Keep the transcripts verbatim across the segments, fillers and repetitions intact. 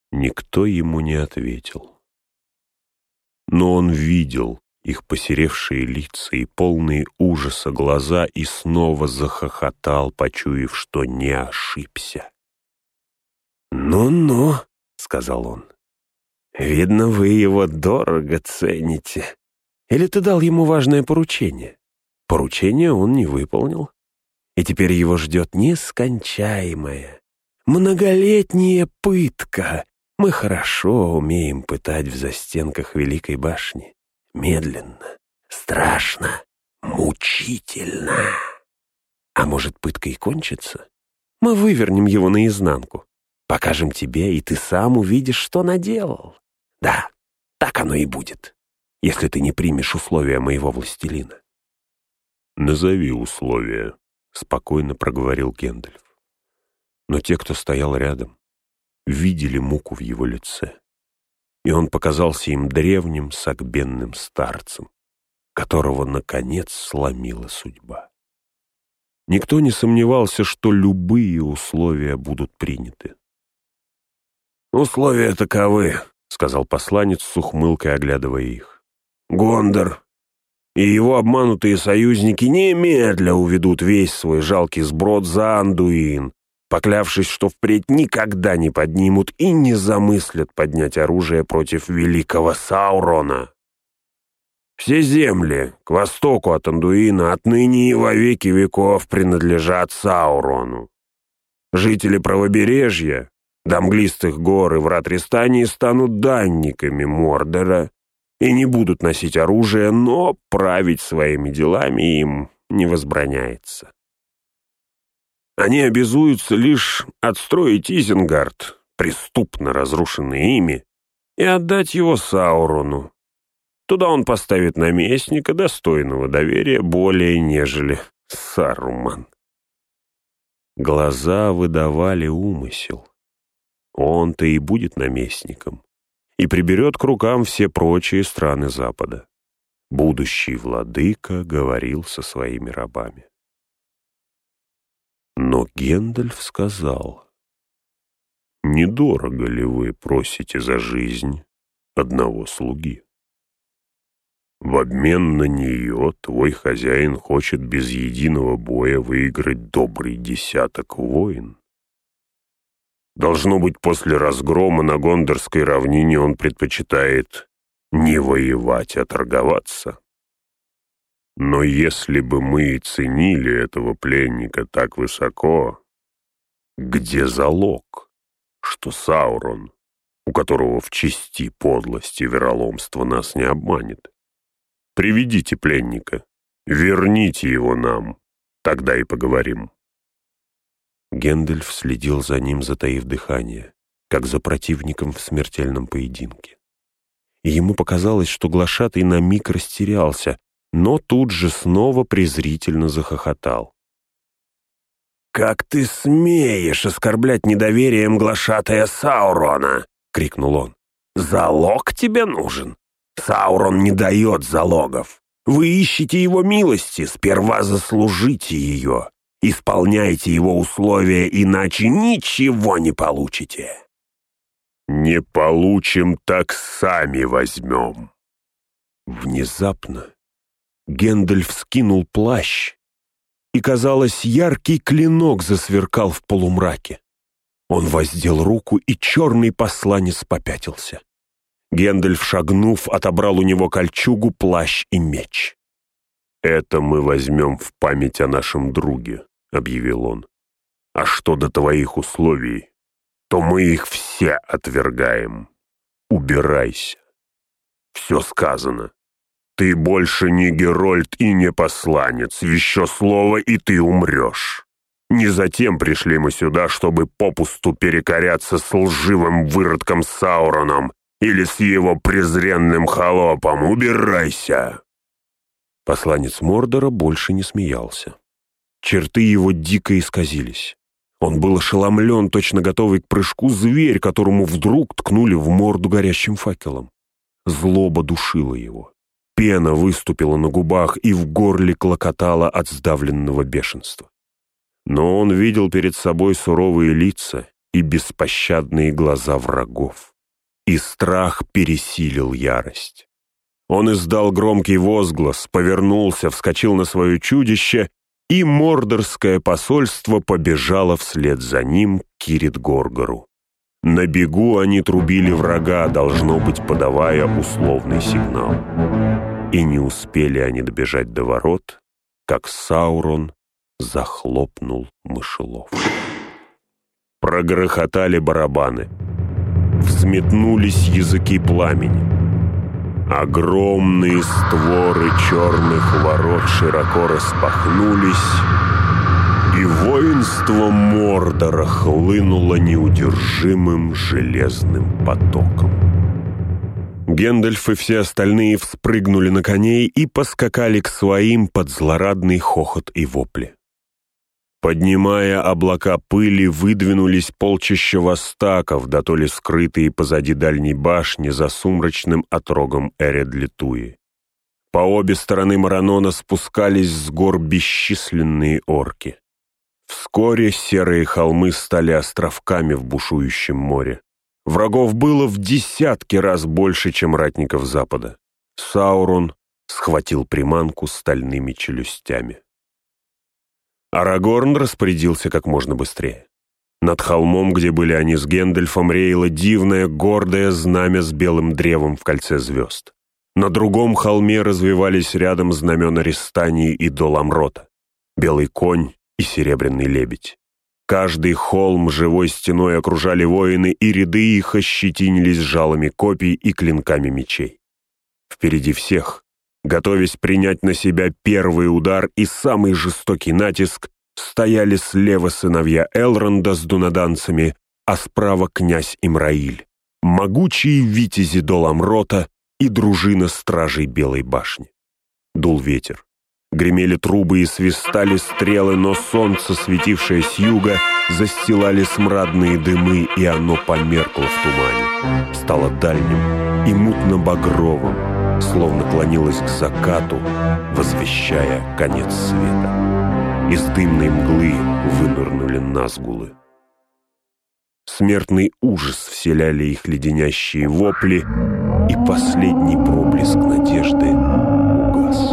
Никто ему не ответил. Но он видел их посеревшие лица и полные ужаса глаза и снова захохотал, почуяв, что не ошибся. «Ну-ну», — сказал он, — «видно, вы его дорого цените. Или ты дал ему важное поручение? Поручение он не выполнил, и теперь его ждет нескончаемая, многолетняя пытка. Мы хорошо умеем пытать в застенках Великой башни. Медленно, страшно, мучительно. А может, пытка и кончится? Мы вывернем его наизнанку, покажем тебе, и ты сам увидишь, что наделал. Да, так оно и будет, если ты не примешь условия моего властелина». «Назови условия», — спокойно проговорил Гэндальф. Но те, кто стоял рядом, видели муку в его лице, и он показался им древним сагбенным старцем, которого, наконец, сломила судьба. Никто не сомневался, что любые условия будут приняты. «Условия таковы», — сказал посланец с ухмылкой, оглядывая их. «Гондор и его обманутые союзники немедля уведут весь свой жалкий сброд за Андуин, поклявшись, что впредь никогда не поднимут и не замыслят поднять оружие против великого Саурона. Все земли к востоку от Андуина отныне и во веки веков принадлежат Саурону. Жители правобережья, до мглистых гор и врат Ристании станут данниками Мордора и не будут носить оружие, но править своими делами им не возбраняется. Они обязуются лишь отстроить Изенгард, преступно разрушенный ими, и отдать его Саурону. Туда он поставит наместника, достойного доверия более, нежели Саруман». Глаза выдавали умысел. Он-то и будет наместником, и приберет к рукам все прочие страны Запада. Будущий владыка говорил со своими рабами. Но Гэндальф сказал: «Недорого ли вы просите за жизнь одного слуги? В обмен на нее твой хозяин хочет без единого боя выиграть добрый десяток воин. Должно быть, после разгрома на Гондорской равнине он предпочитает не воевать, а торговаться. Но если бы мы и ценили этого пленника так высоко, где залог, что Саурон, у которого в чести подлость и вероломство нас не обманет? Приведите пленника, верните его нам, тогда и поговорим». Гэндальф следил за ним, затаив дыхание, как за противником в смертельном поединке. И ему показалось, что глашатый на миг растерялся, но тут же снова презрительно захохотал. «Как ты смеешь оскорблять недоверием глашатая Саурона!» — крикнул он. «Залог тебе нужен? Саурон не дает залогов. Вы ищете его милости, сперва заслужите ее. Исполняйте его условия, иначе ничего не получите». «Не получим, так сами возьмем». Внезапно Гэндальф скинул плащ, и, казалось, яркий клинок засверкал в полумраке. Он воздел руку, и черный посланец попятился. Гэндальф, шагнув, отобрал у него кольчугу, плащ и меч. «Это мы возьмем в память о нашем друге», — объявил он. «А что до твоих условий, то мы их все отвергаем. Убирайся. Все сказано. Ты больше не Герольд и не посланец. Еще слово, и ты умрешь. Не затем пришли мы сюда, чтобы попусту перекоряться с лживым выродком Сауроном или с его презренным холопом. Убирайся!» Посланец Мордора больше не смеялся. Черты его дико исказились. Он был ошеломлен, точно готовый к прыжку зверь, которому вдруг ткнули в морду горящим факелом. Злоба душила его. Пена выступила на губах и в горле клокотала от сдавленного бешенства. Но он видел перед собой суровые лица и беспощадные глаза врагов. И страх пересилил ярость. Он издал громкий возглас, повернулся, вскочил на свое чудище, и мордорское посольство побежало вслед за ним к Кирит-Горгору. На бегу они трубили врага, должно быть, подавая условный сигнал. И не успели они добежать до ворот, как Саурон захлопнул мышелов. Прогрохотали барабаны. Взметнулись языки пламени. Огромные створы черных ворот широко распахнулись, и воинство Мордора хлынуло неудержимым железным потоком. Гэндальф и все остальные вспрыгнули на коней и поскакали к своим под злорадный хохот и вопли. Поднимая облака пыли, выдвинулись полчища востаков, да то ли скрытые позади дальней башни за сумрачным отрогом Эред-Литуи. По обе стороны Маранона спускались с гор бесчисленные орки. Вскоре серые холмы стали островками в бушующем море. Врагов было в десятки раз больше, чем ратников Запада. Саурон схватил приманку стальными челюстями. Арагорн распорядился как можно быстрее. Над холмом, где были они с Гэндальфом, реяло дивное, гордое знамя с белым древом в кольце звезд. На другом холме развивались рядом знамена Ристании и Доламрота, белый конь и серебряный лебедь. Каждый холм живой стеной окружали воины, и ряды их ощетинились жалами копий и клинками мечей. Впереди всех, готовясь принять на себя первый удар и самый жестокий натиск, стояли слева сыновья Элронда с дунаданцами, а справа князь Имраиль, могучие витязи Доламрота и дружина стражей Белой башни. Дул ветер. Гремели трубы и свистали стрелы, но солнце, светившее с юга, застилали смрадные дымы, и оно померкло в тумане, стало дальним и мутно-багровым, словно клонилось к закату, возвещая конец света. Из дымной мглы вынырнули назгулы. Смертный ужас вселяли их леденящие вопли, и последний проблеск надежды угас.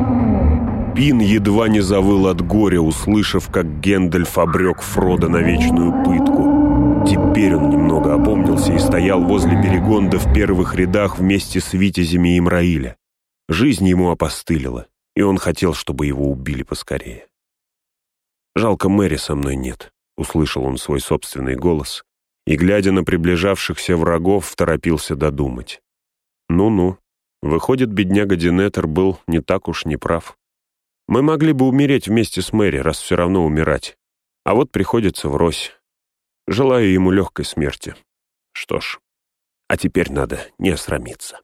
Пин едва не завыл от горя, услышав, как Гэндальф обрек Фродо на вечную пытку. Теперь он немного опомнился и стоял возле Берегонда в первых рядах вместе с витязями Имраиля. Жизнь ему опостылила, и он хотел, чтобы его убили поскорее. «Жалко, Мэри со мной нет», — услышал он свой собственный голос, и, глядя на приближавшихся врагов, торопился додумать. «Ну-ну, выходит, бедняга Динетер был не так уж неправ. Мы могли бы умереть вместе с Мэри, раз все равно умирать. А вот приходится врозь. Желаю ему легкой смерти. Что ж, а теперь надо не осрамиться».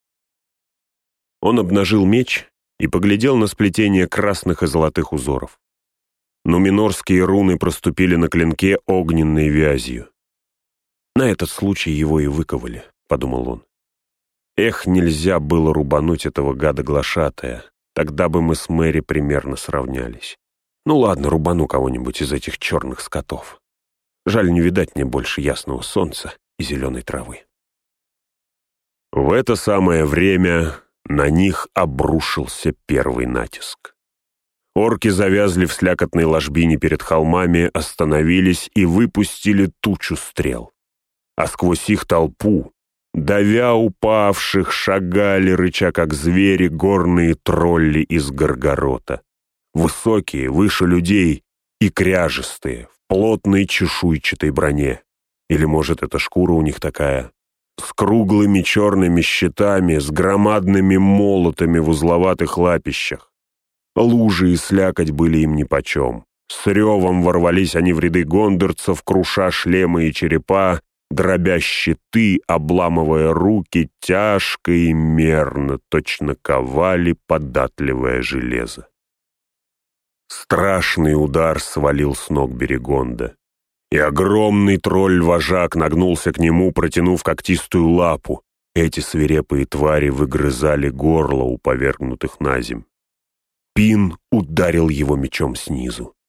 Он обнажил меч и поглядел на сплетение красных и золотых узоров. Нуминорские руны проступили на клинке огненной вязью. «На этот случай его и выковали», — подумал он. «Эх, нельзя было рубануть этого гада-глашатая. Тогда бы мы с Мэри примерно сравнялись. Ну ладно, рубану кого-нибудь из этих черных скотов. Жаль, не видать мне больше ясного солнца и зеленой травы». В это самое время на них обрушился первый натиск. Орки завязли в слякотной ложбине перед холмами, остановились и выпустили тучу стрел. А сквозь их толпу, давя упавших, шагали, рыча как звери, горные тролли из Горгорота. Высокие, выше людей и кряжестые, в плотной чешуйчатой броне. Или, может, это шкура у них такая? С круглыми черными щитами, с громадными молотами в узловатых лапищах. Лужи и слякоть были им нипочем. С ревом ворвались они в ряды гондорцев, круша шлемы и черепа, дробя щиты, обламывая руки, тяжко и мерно, точно ковали податливое железо. Страшный удар свалил с ног Берегонда, и огромный тролль-вожак нагнулся к нему, протянув когтистую лапу. Эти свирепые твари выгрызали горло у повергнутых наземь. Пин ударил его мечом снизу.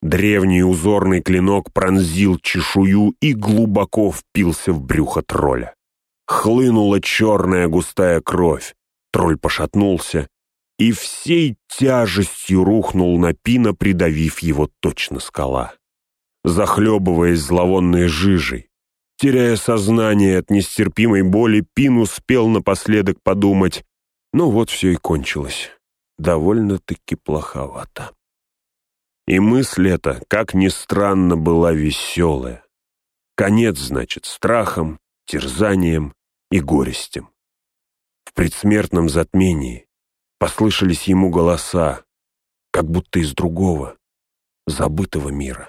Древний узорный клинок пронзил чешую и глубоко впился в брюхо тролля. Хлынула черная густая кровь. Тролль пошатнулся и всей тяжестью рухнул на Пина, придавив его точно скала. Захлебываясь зловонной жижей, теряя сознание от нестерпимой боли, Пин успел напоследок подумать: ну вот все и кончилось. Довольно-таки плоховато. И мысль эта, как ни странно, была веселая. Конец, значит, страхом, терзанием и горестям. В предсмертном затмении послышались ему голоса, как будто из другого, забытого мира.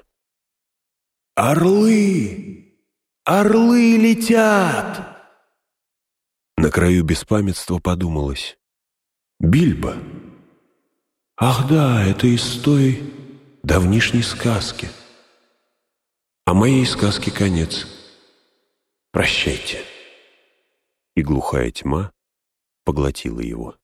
«Орлы! Орлы летят!» На краю беспамятства подумалось: «Бильбо! Ах да, это из той давнишней сказки. А моей сказке конец. Прощайте». И глухая тьма поглотила его.